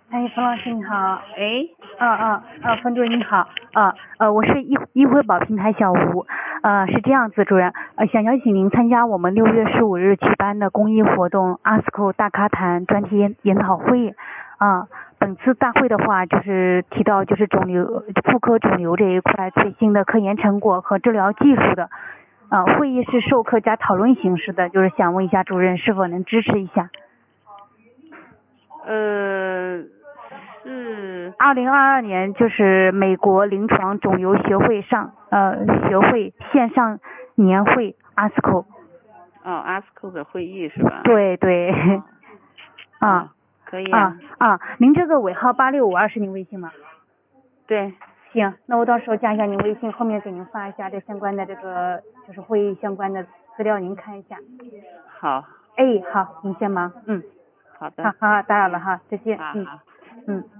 哎，冯老师你好。 哎， 冯主任你好。我是易惠宝平台小吴。是这样子，主任，想邀请您参加我们6月15日举办的公益活动 ASCO 大咖谈专题研讨会。本次大会的话，就是提到就是妇科肿瘤这一块最新的科研成果和治疗技术的。会议是授课加讨论形式的，就是想问一下主任是否能支持一下。 是 2022年就是美国临床肿瘤学会线上年会 ASCO。 ASCO 的会议是吧？ 对。 可以啊。 您这个尾号8652是您微信吗？ 对。 行，那我到时候加一下您微信，后面给您发一下这相关的这个就是会议相关的资料，您看一下。 好。 好，您先忙。 好的。 好，打扰了哈，再见。 好。 嗯。